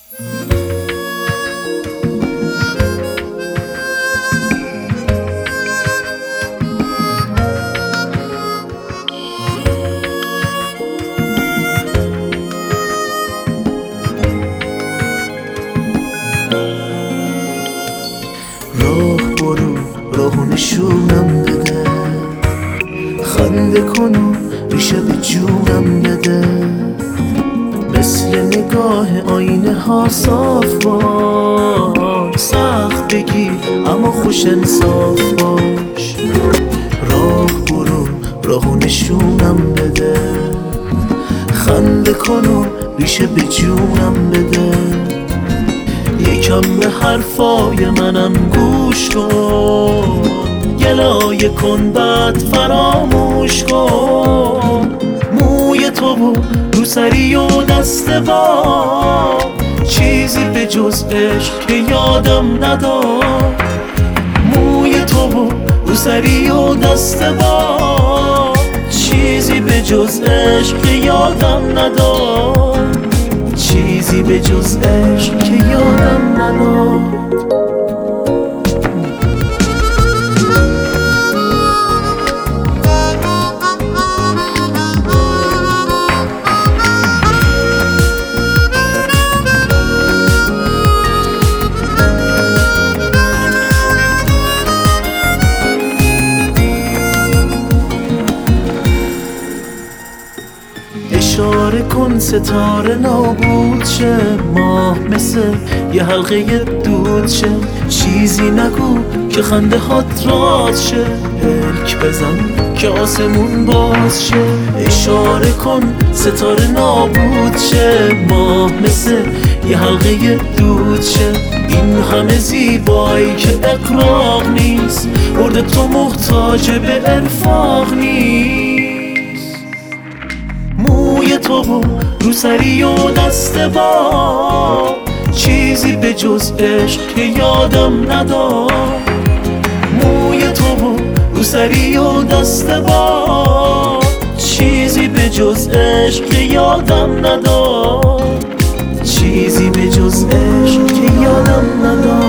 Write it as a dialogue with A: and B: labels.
A: راه برو راهو نشونم بده، خنده کن و ریشه به جونم بده. مثل نگاه آینه ها صاف باش، سخت بگیر اما خوش انصاف باش. راه برو راهو نشونم بده، خنده کن و ریشه به جونم بده. یکم به حرفای منم گوش کن، گلایه کن بعد فراموش کن. موی تو و روسری و دست با، چیزی به جز عشق که یادم نداد. موی تو و روسری و دست با، چیزی به جز عشق که یادم نداد. چیزی به جز عشق که یادم نداد. اشاره کن ستاره نابود شه، ماه مثل یه حلقه دود شه. چیزی نگو که خنده هات راز شه، پلک بزن که آسمون باز شه. اشاره کن ستاره نابود شه، ماه مثل یه حلقه دود شه. این همه زیبایی که اقراق نیست، برد تو محتاج به ارفاق نیست. موی تو و روسری و دست با، چیزی به جز عشق که یادم نداد. موی تو و روسری و دست با، چیزی به جز عشق که یادم نداد. چیزی به جز عشق که یادم نداد.